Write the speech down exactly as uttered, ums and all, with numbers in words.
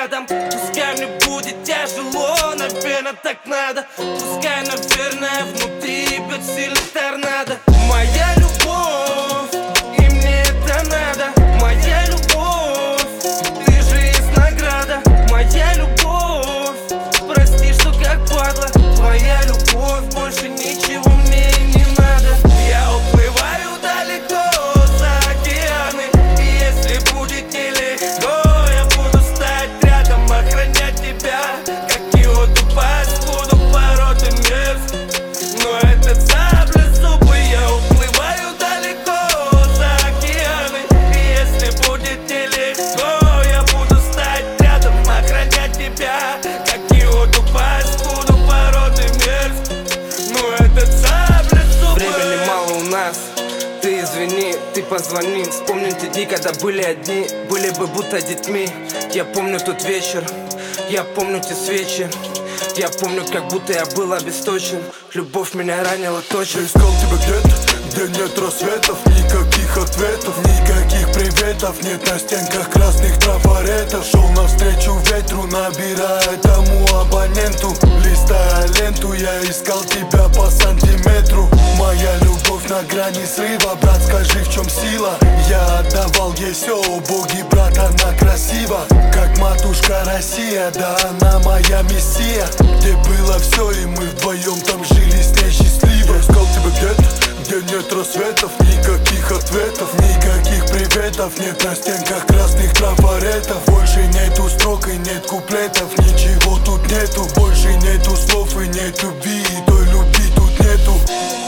рядом. Пускай мне будет тяжело, наверное, так надо. Пускай, наверное, внутри бьет сильный торнадо. Моя любовь, и мне это надо. Моя любовь, ты же есть награда. Моя любовь, прости, что как падла. Твоя любовь, больше ничего мне и не надо. Я уплываю далеко за океаны, и если будет нелегко, я буду стать рядом, охранять тебя, как и воду пасть, буду породы мерз. Но это цапля зубы, я уплываю далеко за океаны, и если будет нелегко, я буду стать рядом, охранять тебя, как и воду пасть, буду породы мерз. Но это цапля зубы. Времени мало у нас, ты извини, ты позвони. Вспомним те дни, когда были одни, были бы будто детьми. Я помню тот вечер, я помню те свечи. Я помню, как будто я был обесточен. Любовь меня ранила точно. Я искал тебя где-то, где нет рассветов, никаких ответов, никаких приветов. Нет на стенках красных трафаретов. Шел навстречу ветру, набирая тому абоненту. Листая ленту, я искал тебя по сантиметру. Моя любовь на грани срыва, брат, скажи, в чем сила? Я отдавал ей все, о боги, брат, она красива, как матушка Россия, да она моя мессия. Где было все, и мы вдвоем там жили с ней счастливо. Я искал тебя где-то, где нет рассветов, никаких ответов, никаких приветов. Нет на стенках красных трафаретов. Больше нету строк и нет куплетов, ничего тут нету. Больше нету слов и нет любви, и той любви тут нету.